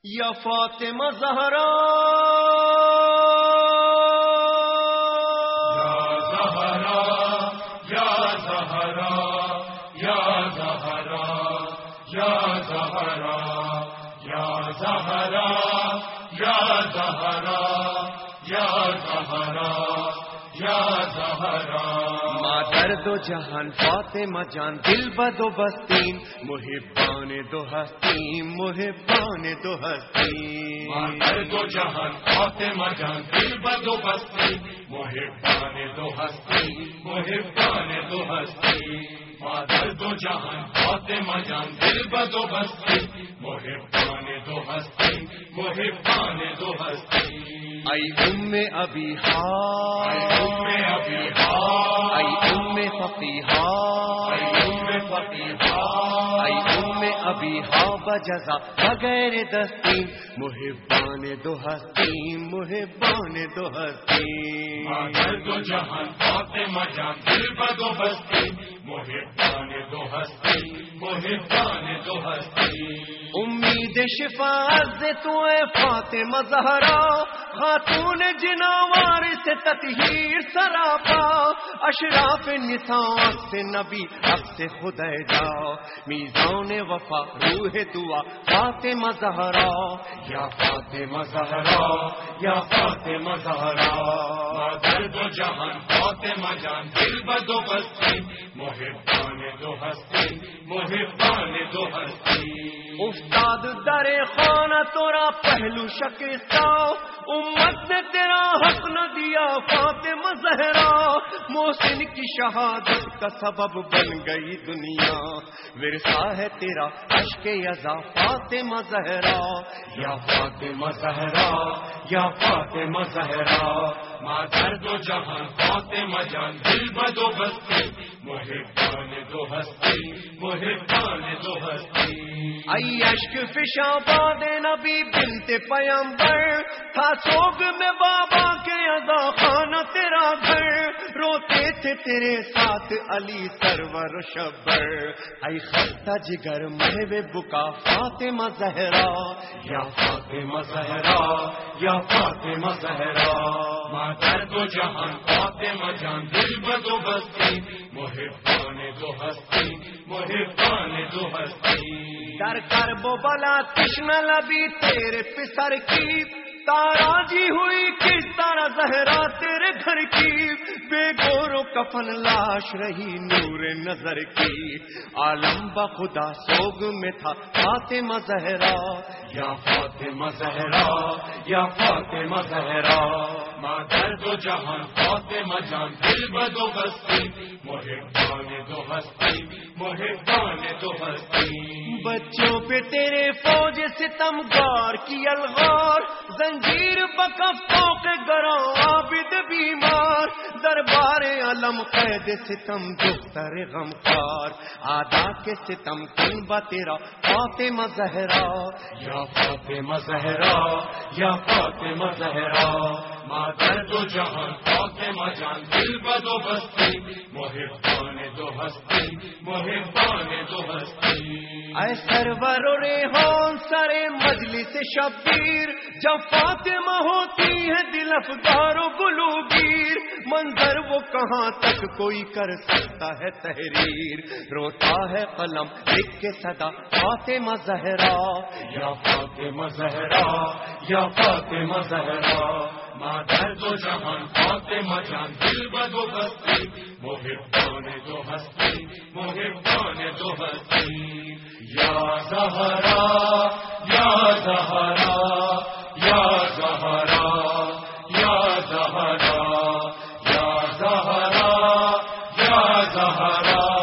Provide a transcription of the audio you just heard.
یا فاطمہ زہرا مادر دو جہان فاطمہ جان دل بدو بستین محبان دو ہستین محبان دو ہستین مادر دو جہان فاطمہ جان دل بدو بستین محبان دو ہستین محبان دو ہستین مادر دو جہان فاطمہ جان دل بدو بستین محبان دو ہستین محبان دو ہستین ای ام ابیہا ای ام ابیہا ای ام فقیہا ای ام فقیہا ای ام ابیہا بجزا بغیر دستین محبان دو ہستین محبان دو ہستین مادر دو جہان فاطمہ جان دل بدو بستین محبان دو ہستین محبان دو ہستین امید شفاعت سے تو اے فاطمہ زہرا خاتون جناوار سے تطہیر سراپا اشراف نساء سے نبی حق سے خدا جاؤ میزان وفا روح دعا فاطمہ زہرا یا فاطمہ زہرا یا فاطمہ زہرا مادر دو جہان فاطمہ جان دل بدو بستین محبان دو ہستین محبان دو ہستین استاد در خانہ تورا پہلو شکستہ امت نے تیرا حق نہ دیا فاطمہ زہرا محسن کی شہادت کا سبب بن گئی دنیا ورثہ ہے تیرا عشق یزا فاطمہ زہرا یا فاطمہ زہرا یا فاطمہ زہرا مادر دو جہان فاطمہ جان دل بدو بستین محبان دو ہستین محبان دو ہستین ای اشک فشاں باد نبی بنت پیمبر تھا سوگ میں بابا کے ادا خانہ تیرا گھر روتے تھے تیرے ساتھ علی سرور شبر ای خستہ جگر محو بکا فاطمہ زہرا یا فاطمہ زہرا یا فاطمہ زہرا مادر دو جہان فاطمہ جان دل بدو بستین محبان دو ہستین محبان دو ہستین در کرب و بلا تشن لبی تیرے پسر کی تاراجی ہوئی کس طرح زہرا تیرے گھر کی بے گور و کفن لاش رہی نور نظر کی عالم بخدا سوگ میں تھا فاطمہ زہرا یا فاطمہ زہرا یا فاطمہ زہرا مادر دو جہان فاطمہ جان دل بدو بستین محبان دو ہستین محبان دو ہستین بچوں پہ تیرے فوج ستم گار کی الغار زنجیر بکفوں کے گراں عابد بیمار دربار علم قید ستم دختر غمخوار آدا کے ستم کن با تیرا فاطمہ زہرا یا فاطمہ زہرا یا فاطمہ زہرا مادر دو جہان فاطمہ جان دل بدو بستین محبان دو ہستین محبان دو ہستین اے سرور و ریحان سر مجلس شبیر جب فاطمہ ہوتی ہے دل افگار و گلوگیر منظر وہ کہاں تک کوئی کر سکتا ہے تحریر روتا ہے قلم لکھ کے صدا فاطمہ زہرا یا فاطمہ زہرا یا فاطمہ زہرا مادر دو جہان فاطمہ جان دل بدو بستین محبان دو ہستین محبان دو ہستین یا زہرا یا زہرا یا زہرا یا زہرا یا زہرا یا زہرا